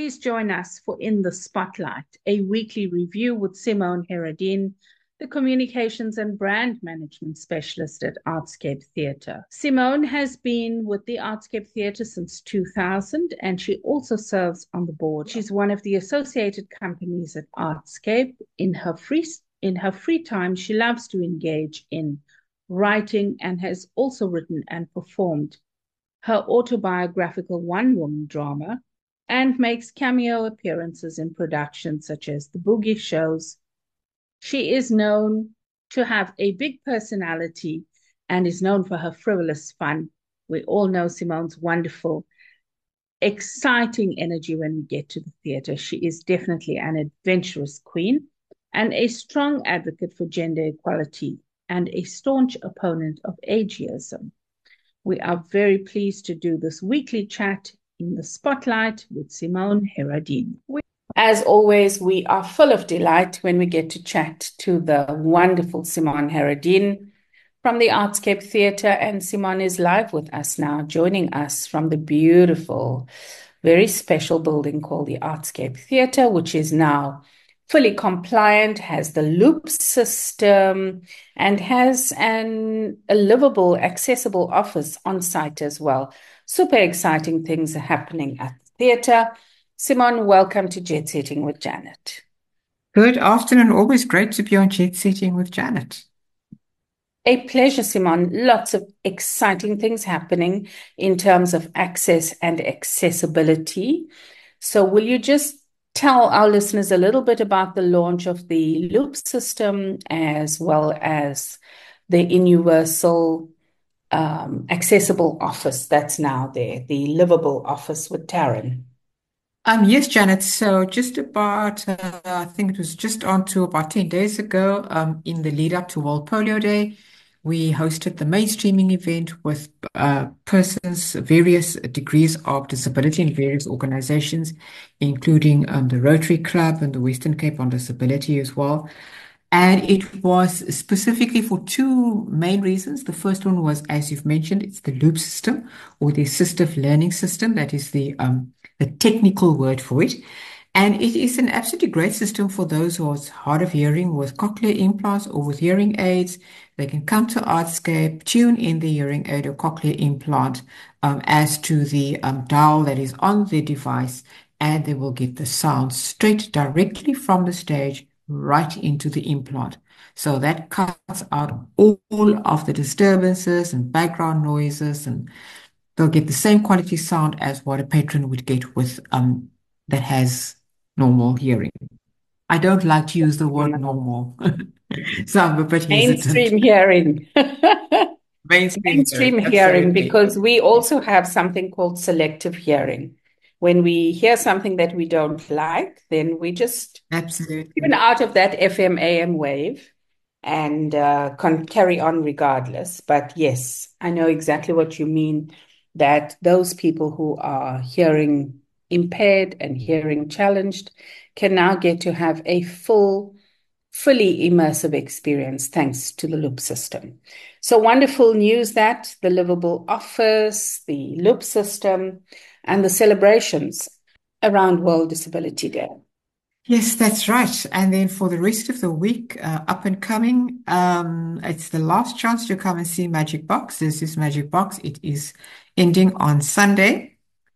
Please join us for In the Spotlight, a weekly review with Simone Heradin, the Communications and Brand Management Specialist at Artscape Theatre. Simone has been with the Artscape Theatre since 2000, and she also serves on the board. She's one of the associated companies at Artscape. In her free time, she loves to engage in writing and has also written and performed her autobiographical one-woman drama, and makes cameo appearances in productions such as The Boogie Shows. She is known to have a big personality and is known for her frivolous fun. We all know Simone's wonderful, exciting energy when we get to the theatre. She is definitely an adventurous queen and a strong advocate for gender equality and a staunch opponent of ageism. We are very pleased to do this weekly chat in the Spotlight with Simone Heradin. As always, we are full of delight when we get to chat to the wonderful Simone Heradin from the Artscape Theatre, and Simone is live with us now, joining us from the beautiful, very special building called the Artscape Theatre, which is now fully compliant, has the loop system, and has a livable, accessible office on site as well. Super exciting things are happening at the theatre. Simone, welcome to Jet Setting with Janet. Good afternoon. Always great to be on Jet Setting with Janet. A pleasure, Simone. Lots of exciting things happening in terms of access and accessibility. So will you just tell our listeners a little bit about the launch of the Loop system as well as the universal accessible office that's now there, the livable office with Taryn? Yes, Janet. So just about, I think it was just on to about 10 days ago, in the lead up to World Polio Day, we hosted the mainstreaming event with persons, various degrees of disability in various organizations, including the Rotary Club and the Western Cape on Disability as well. And it was specifically for two main reasons. The first one was, as you've mentioned, it's the loop system or the assistive learning system. That is the technical word for it. And it is an absolutely great system for those who are hard of hearing with cochlear implants or with hearing aids. They can come to Artscape, tune in the hearing aid or cochlear implant as to the dial that is on the device, and they will get the sound straight directly from the stage right into the implant. So that cuts out all of the disturbances and background noises, and they'll get the same quality sound as what a patron would get with that has normal hearing. I don't like to use the word normal, so I'm a bit hesitant. Mainstream hearing. Mainstream hearing, Mainstream hearing, absolutely. because we also have something called selective hearing. When we hear something that we don't like, then we just even Absolutely. out of that FM AM wave and can carry on regardless. But yes, I know exactly what you mean, that those people who are hearing impaired and hearing challenged can now get to have a fully immersive experience thanks to the Loop system. So wonderful news that the livable office, the Loop system, and the celebrations around World Disability Day. Yes, that's right. And then for the rest of the week, up and coming, it's the last chance to come and see Magic Box. This is Magic Box. It is ending on Sunday.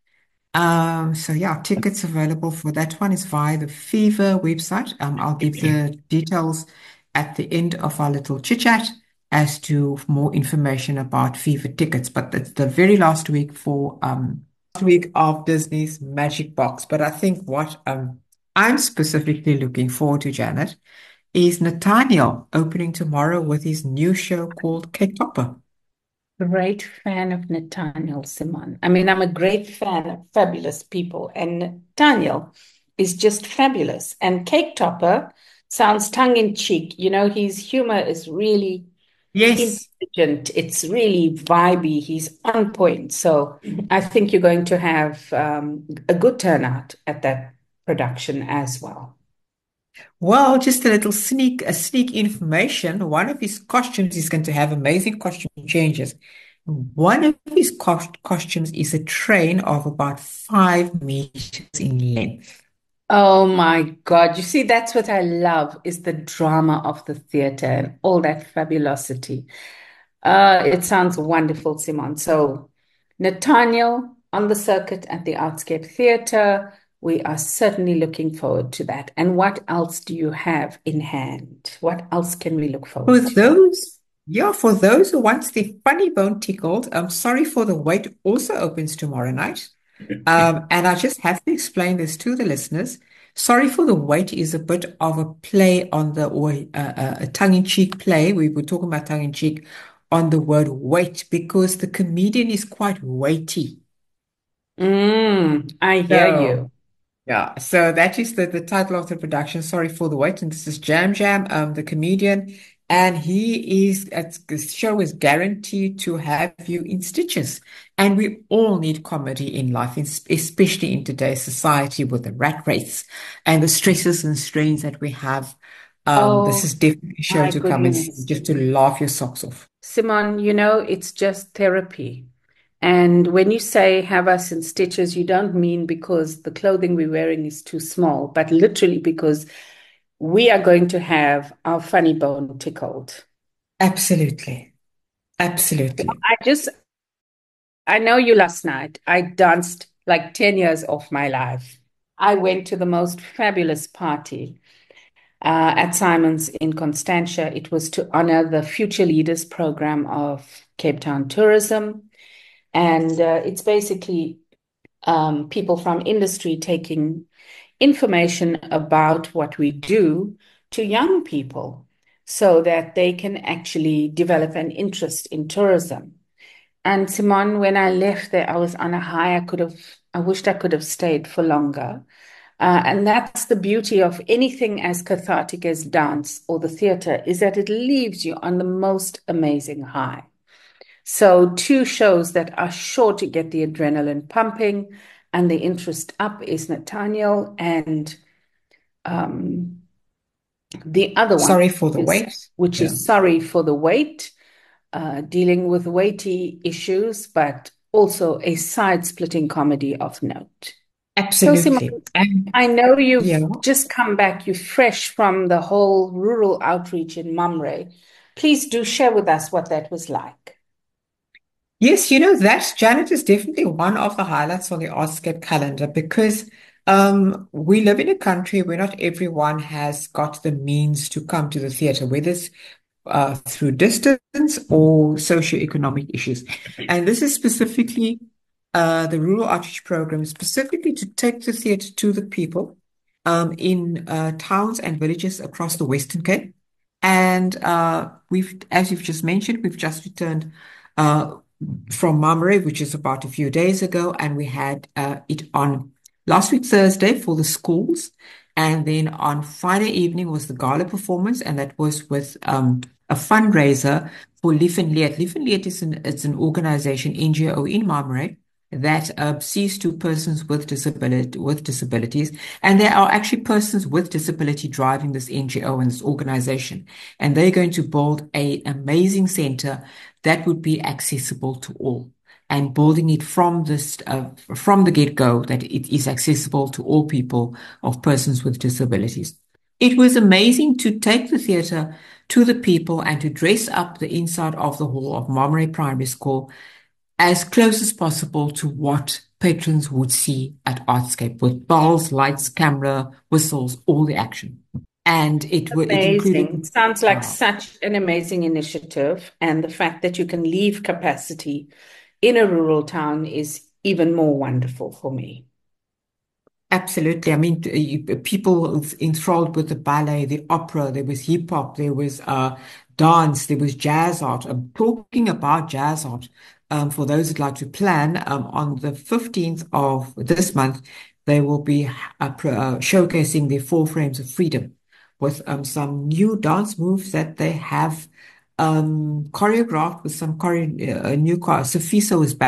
So yeah, tickets available for that one is via the Fever website. I'll give the details at the end of our little chit chat as to more information about Fever tickets. But it's the very last week for last week of Disney's Magic Box. But I think what I'm specifically looking forward to, Janet, is Nathaniel opening tomorrow with his new show called Cake Topper. Great fan of Nathaniel, Simon. I mean, I'm a great fan of fabulous people, and Nathaniel is just fabulous. And Cake Topper sounds tongue in cheek. You know, his humor is really Yes. intelligent. It's really vibey. He's on point. So I think you're going to have a good turnout at that production as well. Well, just a sneak information. One of his costumes is going to have amazing costume changes. One of his costumes is a train of about 5 meters in length. Oh my God. You see, that's what I love is the drama of the theater and all that fabulosity. It sounds wonderful, Simon. So, Nathaniel on the circuit at the Artscape Theatre. We are certainly looking forward to that. And what else do you have in hand? What else can we look For forward to? those, yeah, for those who want the funny bone tickled, I'm sorry for the wait also opens tomorrow night. And I just have to explain this to the listeners. Sorry for the Wait is a bit of a play on the, or a tongue-in-cheek play. We were talking about tongue-in-cheek on the word wait because the comedian is quite weighty. I hear So, you. yeah, so that is the title of the production. Sorry for the wait. And this is Jam Jam, the comedian. And the show is guaranteed to have you in stitches. And we all need comedy in life, especially in today's society with the rat race and the stresses and strains that we have. This Oh is definitely a show my to come and see, goodness. just to laugh your socks off. Simon, it's just therapy. And when you say have us in stitches, you don't mean because the clothing we're wearing is too small, but literally because we are going to have our funny bone tickled. Absolutely. Absolutely. I know you last night. I danced like 10 years off my life. I went to the most fabulous party at Simon's in Constantia. It was to honor the Future Leaders program of Cape Town Tourism. And it's basically people from industry taking information about what we do to young people so that they can actually develop an interest in tourism. And Simon, when I left there, I was on a high. I wished I could have stayed for longer. And that's the beauty of anything as cathartic as dance or the theater is that it leaves you on the most amazing high. So, two shows that are sure to get the adrenaline pumping and the interest up is Nathaniel, and um, the other one Sorry for the is, wait. which Yeah. is Sorry for the Wait, dealing with weighty issues, but also a side-splitting comedy of note. So, Simon, Absolutely. And I know yeah. you've just come back, you're fresh from the whole rural outreach in Mumray. Please do share with us what that was like. Yes, that Janet is definitely one of the highlights on the Artscape calendar because we live in a country where not everyone has got the means to come to the theater, whether it's through distance or socioeconomic issues. And this is specifically the Rural Outreach Program, specifically to take the theater to the people in towns and villages across the Western Cape. And as you've just mentioned, we've just returned uh, from Mamre, which is about a few days ago, and we had it on last week Thursday for the schools, and then on Friday evening was the gala performance, and that was with a fundraiser for Lief and Leert. Lief and Leert is an organization, NGO in Mamre, that sees to persons with disabilities, and there are actually persons with disability driving this NGO and this organization, and they're going to build an amazing center that would be accessible to all, and building it from the get-go that it is accessible to all people of persons with disabilities. It was amazing to take the theatre to the people and to dress up the inside of the hall of Marmaray Primary School as close as possible to what patrons would see at Artscape with bells, lights, camera, whistles, all the action. And it Amazing. included, Sounds like wow, such an amazing initiative. And the fact that you can leave capacity in a rural town is even more wonderful for me. absolutely. I mean, people enthralled with the ballet, the opera, there was hip hop, there was dance, there was jazz art. I'm talking about jazz art. For those who'd like to plan, on the 15th of this month, they will be showcasing their four frames of freedom with some new dance moves that they have choreographed with some new choreography. Sofiso is back.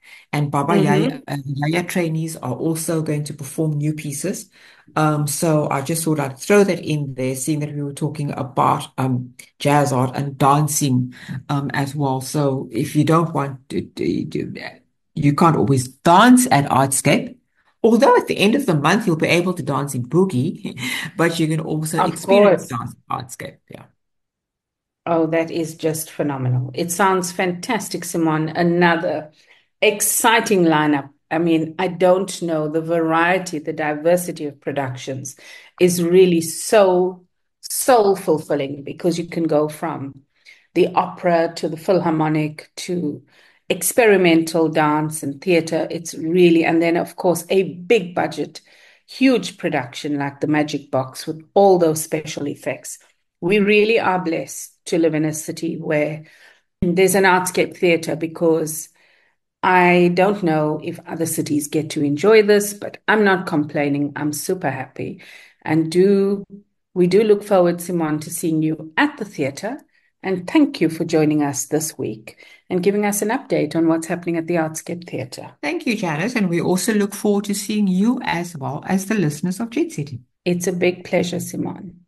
and Baba Mm-hmm. Yaya trainees are also going to perform new pieces. So I just thought I'd throw that in there, seeing that we were talking about jazz art and dancing as well. So if you don't want to do that, you can't always dance at Artscape. Although at the end of the month you'll be able to dance in Boogie, but you can also Of experience course. dance at Artscape. Yeah. Oh, that is just phenomenal. It sounds fantastic, Simon. Another exciting lineup. I mean, I don't know, the variety, the diversity of productions is really so soul fulfilling because you can go from the opera to the philharmonic to experimental dance and theater. It's really, and then of course, a big budget, huge production like the Magic Box with all those special effects. We really are blessed to live in a city where there's an artscape theater because I don't know if other cities get to enjoy this, but I'm not complaining. I'm super happy. And do we do look forward, Simon, to seeing you at the theater. And thank you for joining us this week and giving us an update on what's happening at the Artscape Theatre. Thank you, Janice. And we also look forward to seeing you as well as the listeners of Jet City. It's a big pleasure, Simon.